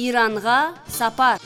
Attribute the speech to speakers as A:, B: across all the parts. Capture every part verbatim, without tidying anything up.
A: Иранға сапар.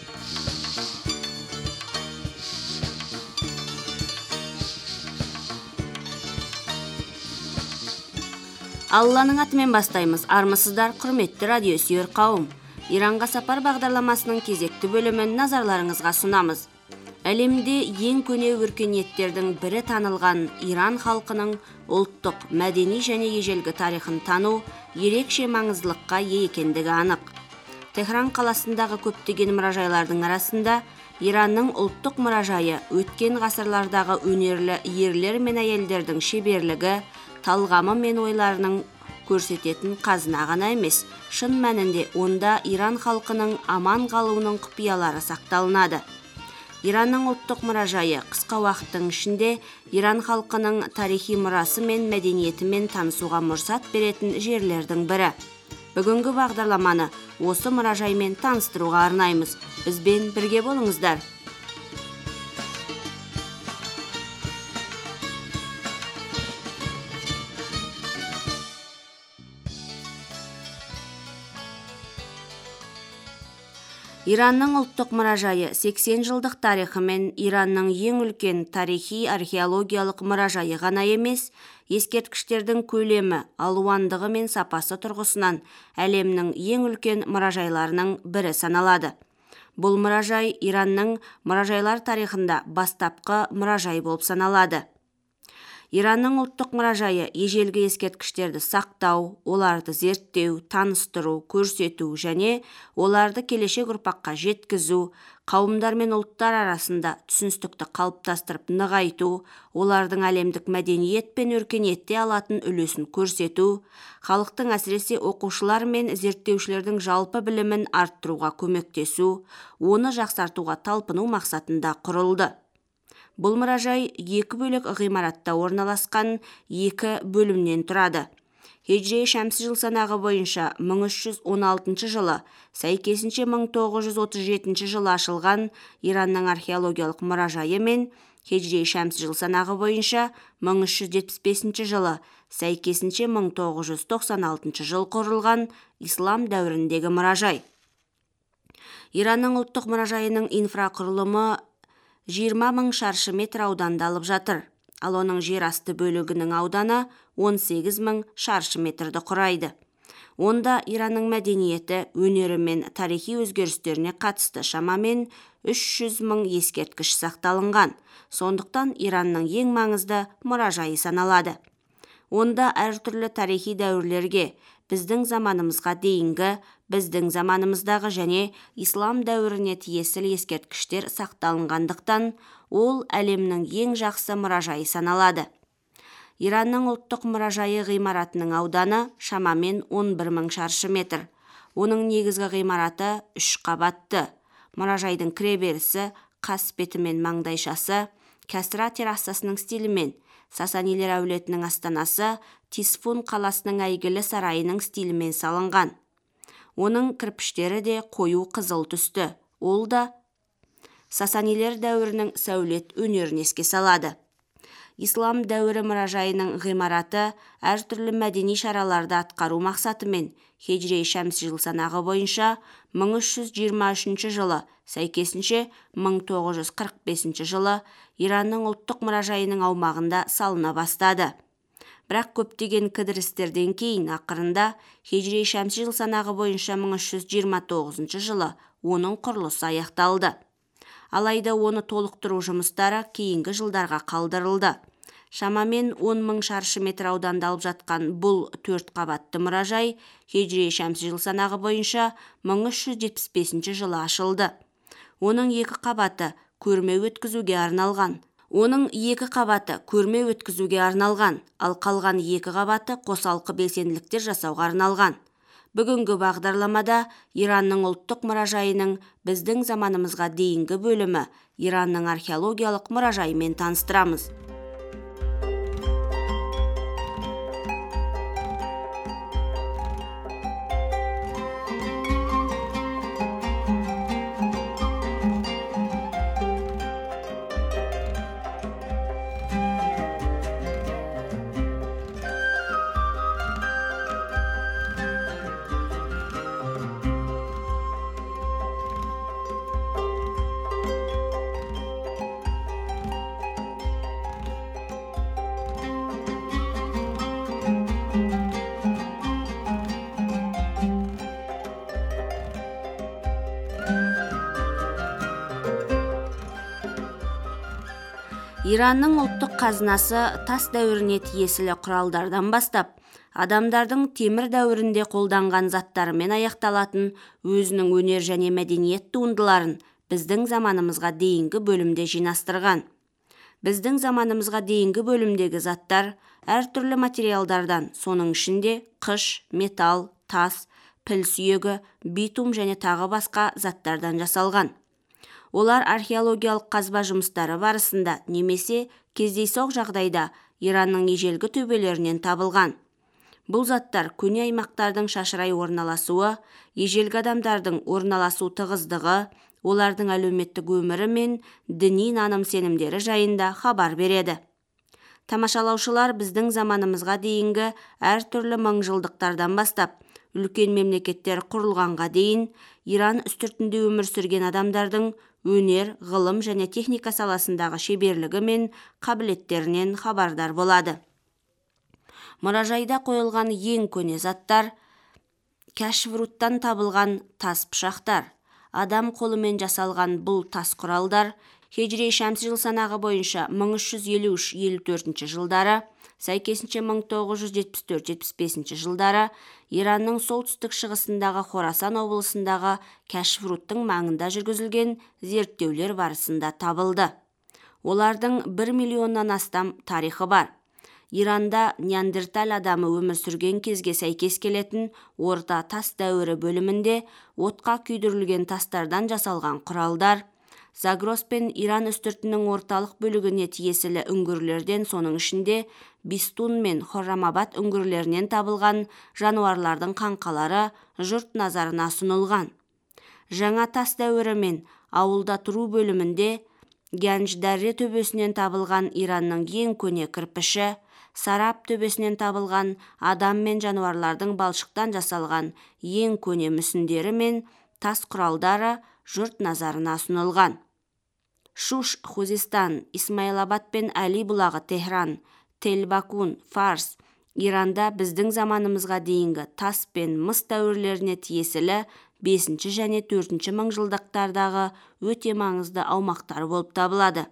A: Алланың атымен бастаймыз. Армысыздар, құрметті радиосүйер қауым. Иранға сапар бағдарламасының кезекті бөлімін назарларыңызға сұнамыз. Әлемде ең көне өркениеттердің бірі танылған Иран халқының ұлттық, мәдени және ежелгі тарихын тану ерекше маңыздылыққа ие екендігі анық. Техран қаласындағы көптеген мұражайлардың арасында Иранның ұлттық мұражайы өткен ғасырлардағы өнерлі ерлер мен әйелдердің шеберлігі, талғамы мен ойларының көрсететін қазына ғана емес, шын мәнінде онда Иран халқының аман қалуының құпиялары сақталынады. Иранның ұлттық мұражайы қысқа уақыттың ішінде Иран халқының тарихи мұрасы мен мәдениетімен танысуға мұрсат беретін жерлердің бірі. Бүгінгі бағдарламаны осы мұражаймен таныстыруға арнаймыз. Бізбен бірге болыңыздар. Иранның ұлттық мұражайы сексен жылдық тарихы мен Иранның ең үлкен тарихи археологиялық мұражайы ғана емес, ескерткіштердің көлемі, алуандығы мен сапасы тұрғысынан әлемнің ең үлкен мұражайларының бірі саналады. Бұл мұражай Иранның мұражайлар тарихында бастапқы мұражай болып саналады. Иранның ұлттық мұражайы ежелгі ескерткіштерді сақтау, оларды зерттеу, таныстыру, көрсету және оларды келешек ұрпаққа жеткізу, қауымдар мен ұлттар арасында түсіністікті қалыптастырып нығайту, олардың әлемдік мәдениет пен өркениетте алатын үлесін көрсету, халықтың әсіресе оқушылар мен зерттеушілердің жалпы білімін арттыруға көмектесу, оны жақсартуға талпыну мақсатында құрылды. Бұл мұражай екі бөлек ғимаратта орналасқан екі бөлімнен тұрады. Хиджри шәмсі жыл санағы бойынша мың үш жүз он алтыншы жылы, сәйкесінше мың тоғыз жүз отыз жетінші жылы ашылған Иранның археологиялық мұражайы мен Хиджри шәмсі жыл санағы бойынша мың үш жүз жетпіс бесінші жылы, сәйкесінше мың тоғыз жүз тоқсан алтыншы жыл құрылған ислам дәуіріндегі мұражай. Иранның ұлттық мұражайының инфрақұрылымы жиырма мың шаршы метр ауданда алып жатыр, ал оның жер асты бөлігінің ауданы он сегіз мың шаршы метрді құрайды. Онда Иранның мәдениеті, өнері мен тарихи өзгерістеріне қатысты шамамен үш жүз мың ескерткіш сақталынған, сондықтан Иранның ең маңызды мұражайы саналады. Онда әртүрлі тарихи дәуірлерге, біздің заманымызға дейінгі, біздің заманымыздағы және ислам дәуіріне тиесілі ескерткіштер сақталынғандықтан, ол әлемнің ең жақсы мұражайы саналады. Иранның ұлттық мұражайы ғимаратының ауданы шамамен он бір мың шаршы метр. Оның негізгі ғимараты үш қабатты. Мұражайдың кіреберісі, қасбеті мен маңдайшасы Кәсра террасасының стилімен, Сасанилер әулетінің астанасы Тисфун қаласының әйгілі сарайының стилімен салынған. Оның кірпіштері де қою қызыл түсті. Ол да Сасанилер дәуірінің сәулет өнерін еске салады. Ислам дәуірі мұражайының ғимараты әртүрлі мәдени шараларды атқару мақсатымен Хиджри шәмсі жыл санағы бойынша мың үш жүз жиырма үшінші жылы, сәйкесінше мың тоғыз жүз қырық бесінші жылы Иранның ұлттық мұражайының аумағында салына бастады. Бірақ көптеген кідірістерден кейін ақырында Хиджри шәмсі жыл санағы бойынша мың үш жүз жиырма тоғызыншы жылы оның құрылысы аяқталды. Алайда оны толықтыру жұмыстары кейінгі жылдарға қалдырылды. Шамамен он мың шаршы метр ауданда алып жатқан бұл төрт қабатты мұражай Хиджри шәмсі жыл санағы бойынша мың үш жүз жетпіс бесінші жылы ашылды. Оның екі қабаты көрме өткізуге арналған. Оның екі қабаты көрме өткізуге арналған, ал қалған екі қабаты қосалқы белсенділіктер жасауға арналған. Бүгінгі бағдарламада Иранның ұлттық мұражайының біздің заманымызға дейінгі бөлімі Иранның археологиялық мұражайымен таныстырамыз. Иранның ұлттық қазынасы тас дәуіріне тиесілі құралдардан бастап, адамдардың темір дәуірінде қолданған заттарымен аяқталатын өзінің өнер және мәдениет туындыларын біздің заманымызға дейінгі бөлімде жинастырған. Біздің заманымызға дейінгі бөлімдегі заттар әртүрлі материалдардан, соның ішінде қыш, металл, тас, піл сүйегі, битум және тағы басқа заттардан жасалған. Олар археологиялық қазба жұмыстары барысында немесе кездейсоқ жағдайда Иранның ежелгі төбелерінен табылған. Бұл заттар көне аймақтардың шашырай орналасуы, ежелгі адамдардың орналасу тығыздығы, олардың әлеуметтік өмірі мен діни наным-сенімдері жайында хабар береді. Тамашалаушылар біздің заманымызға дейінгі әртүрлі мыңжылдықтардан бастап, үлкен мемлекеттер құрылғанға дейін Иран үстіртінде өмір сүрген адамдардың өнер, ғылым және техника саласындағы шеберлігі мен қабілеттерінен хабардар болады. Мұражайда қойылған ең көне заттар Кашфруттан табылған тас пышақтар. Адам қолымен жасалған бұл тас құралдар Хежри шәмсі жыл санағы бойынша мың үш жүз елу үш елу төртінші жылдары, сәйкесінше мың тоғыз жүз жетпіс төрт жетпіс бесінші жылдары Иранның солтүстік шығысындағы Хорасан облысындағы Кашфруттың маңында жүргізілген зерттеулер барысында табылды. Олардың бір миллионнан астам тарихы бар. Иранда неандерталь адамы өмір сүрген кезге сәйкес келетін орта тас дәуірі бөлімінде отқа күйдірілген тастардан жасалған құралдар, Загрос пен Иран үстіртінің орталық бөлігіне тиесілі үңгірлерден, соның ішінде Бистун мен Хоррамабад үңгірлерінен табылған жануарлардың қаңқалары жұрт назарына ұсынылған. Жаңа тас дәуірі мен ауылда тұру бөлімінде Гянж-Дарре төбесінен табылған Иранның ең көне кірпіші, Сараб төбесінен табылған адам мен жануарлардың балшықтан жасалған ең көне мүсіндері мен тас құралдары жұрт назарына ұсынылған. Шуш, Хузистан, Исмаилабад пен Әли бұлағы Техран, Тель-Бакун, Фарс, Иранда біздің заманымызға дейінгі тас пен мыс дәуірлеріне тиесілі бесінші және төртінші мыңжылдықтардағы өте маңызды аумақтар болып табылады.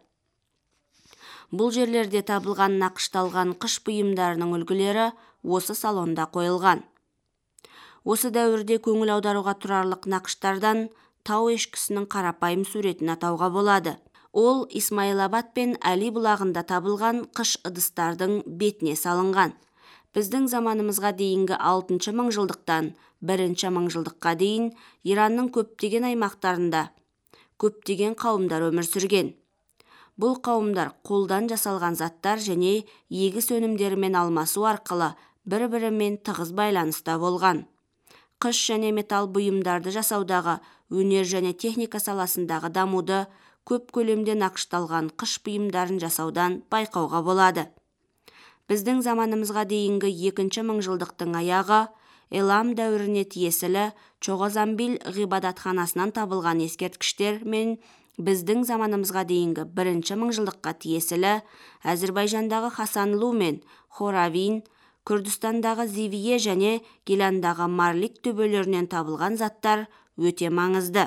A: Бұл жерлерде табылған нақышталған қыш бұйымдарының үлгілері осы салонда қойылған. Осы дәуірде көңіл аударуға тұрарлық нақыштардан тау ешкісінің қарапайым суретін атауға болады. Ол Исмаилабад пен Әли бұлағында табылған қыш ыдыстардың бетіне салынған. Біздің заманымызға дейінгі алтыншы мыңжылдықтан бірінші мыңжылдыққа дейін Иранның көптеген аймақтарында көптеген қауымдар өмір сүрген. Бұл қауымдар қолдан жасалған заттар және егіс өнімдерімен алмасу арқылы бір-бірімен тығыз байланыста болған. Қыш және металл бұйымдарды жасаудағы өнер және техника саласындағы дамуды көп көлемде нақышталған қыш бұйымдарын жасаудан байқауға болады. Біздің заманымызға дейінгі екінші мыңжылдықтың аяғы Элам дәуіріне тиесілі Чоғозамбил ғибадатханасынан табылған ескерткіштер мен біздің заманымызға дейінгі бірінші мыңжылдыққа тиесілі Әзірбайжандағы Хасанлу мен Хоравин, Күрдістандағы Зивие және Гиlanдағы Марлик төбелерінен табылған заттар өте маңызды.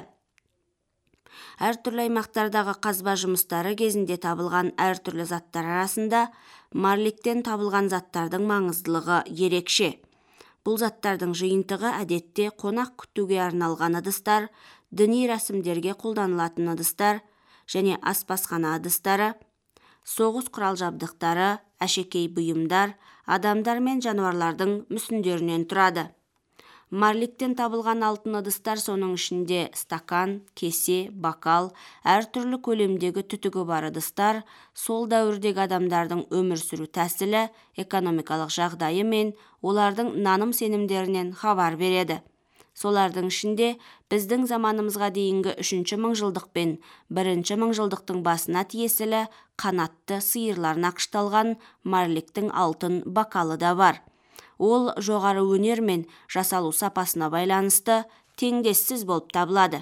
A: Әртүрлі аймақтардағы қазба жұмыстары кезінде табылған әртүрлі заттар арасында Марликтен табылған заттардың маңыздылығы ерекше. Бұл заттардың жиынтығы әдетте қонақ күтуге арналған ыдыстар, діни рәсімдерге қолданылатын ыдыстар және аспазхана ыдыстары, соғыс құрал жабдықтары, әшекей бұйымдар, адамдар мен жануарлардың мүсіндерінен тұрады. Марликтен табылған алтын ыдыстар, соның ішінде стакан, кесе, бокал, әртүрлі көлемдегі түтігі бар ыдыстар, сол дәуірдегі адамдардың өмір сүру тәсілі, экономикалық жағдайы мен олардың наным-сенімдерінен хабар береді. Солардың ішінде біздің заманымызға дейінгі үшінші мыңжылдық пен бірінші мыңжылдықтың басына тиесілі қанатты сиырлар нақышталған Марликтің алтын бокалы да бар. Ол жоғары өнер мен жасалу сапасына байланысты теңдессіз болып табылады.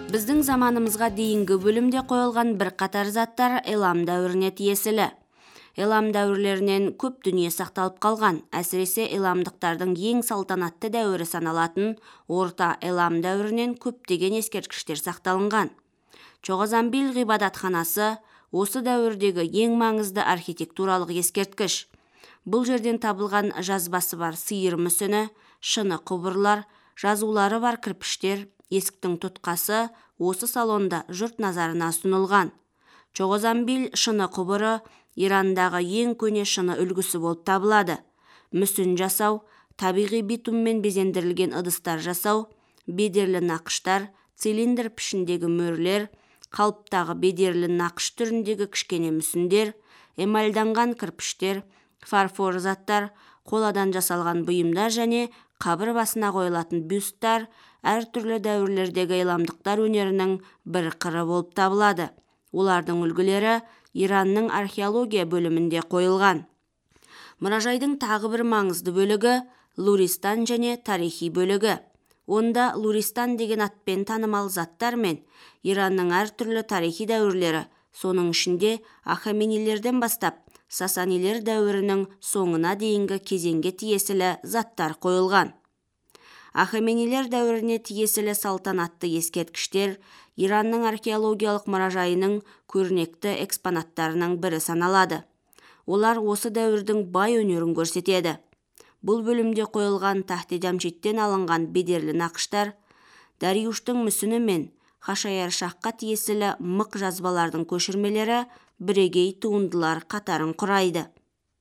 A: Біздің заманымызға дейінгі бөлімде қойылған бір қатар заттар элам дәуіріне тиесілі. Элам дәуірлерінен көп дүние сақталып қалған, әсіресе эламдықтардың ең салтанатты дәуірі саналатын орта элам дәуірінен көптеген ескерткіштер сақталынған. Чоғазамбил ғибадатханасы осы дәуірдегі ең маңызды архитектуралық ескерткіш. Бұл жерден табылған жазбасы бар сиыр мүсіні, шыны құбырлар, жазулары бар кірпіштер, есіктің тұтқасы осы салонда жұрт назарына ұсынылған. Чоғазамбил шыны құбыры Ирандағы ең көне шыны үлгісі болып табылады. Мүсін жасау, табиғи битуммен безендірілген ыдыстар жасау, бедерлі нақыштар, цилиндр пішіндегі мөрлер, қалыптағы бедерлі нақыш түріндегі кішкене мүсіндер, эмальданған кірпіштер, фарфор заттар, қоладан жасалған бұйымдар және қабір басына қойылатын бюсттар әртүрлі дәуірлердегі эламдықтар өнерінің бір қыры болып табылады. Олардың үлгілері Иранның археология бөлімінде қойылған. Мұражайдың тағы бір маңызды бөлігі Луристан және тарихи бөлігі. Онда Луристан деген атпен танымал заттар мен Иранның әртүрлі тарихи дәуірлері, соның ішінде Ахаменилерден бастап Сасанилер дәуірінің соңына дейінгі кезеңге тиесілі заттар қойылған. Ахаменилер дәуіріне тиесілі салтанатты ескерткіштер Иранның археологиялық мұражайының көрнекті экспонаттарының бірі саналады. Олар осы дәуірдің бай өнерін көрсетеді. Бұл бөлімде қойылған Тахти Джамшидтен алынған бедерлі нақыштар, Дариуштың мүсіні мен Хашаяр шаққа тиесілі мық жазбалардың көшірмелері бірегей туындылар қатарын құрайды.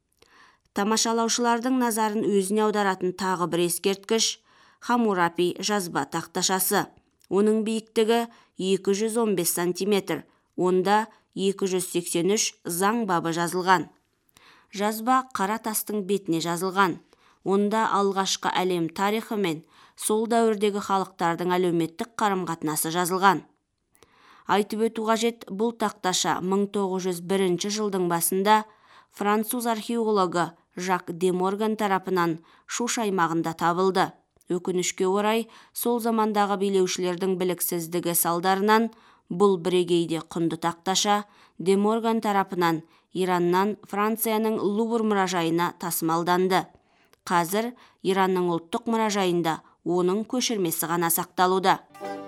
A: Тамашалаушылардың назарын өзіне аударатын тағы бір ескерткіш Хамурапи жазба тақташасы. Оның биіктігі екі жүз он бес сантиметр, онда екі жүз сексен үш заң бабы жазылған. Жазба қара тастың бетіне жазылған. Онда алғашқы әлем тарихы мен сол дәуірдегі халықтардың әлеуметтік қарым-қатынасы жазылған. Айтып өту қажет, бұл тақташа мың тоғыз жүз бірінші жылдың басында француз археологы Жак де Морган тарапынан Шуш аймағында табылды. Өкінішке орай, сол замандағы билеушілердің біліксіздігі салдарынан бұл бірегейде құнды тақташа де Морган тарапынан Ираннан Францияның Лувр мұражайына тасымалданды. Қазір Иранның ұлттық мұражайында оның көшірмесі ғана сақталуда.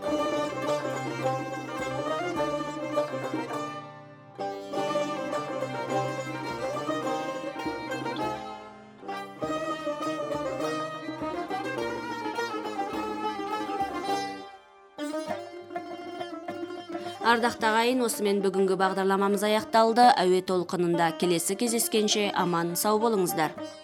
A: Ардақты ағайын, осымен бүгінгі бағдарламамыз аяқталды. Әуе толқынында келесі кездескенше аман сау болыңыздар.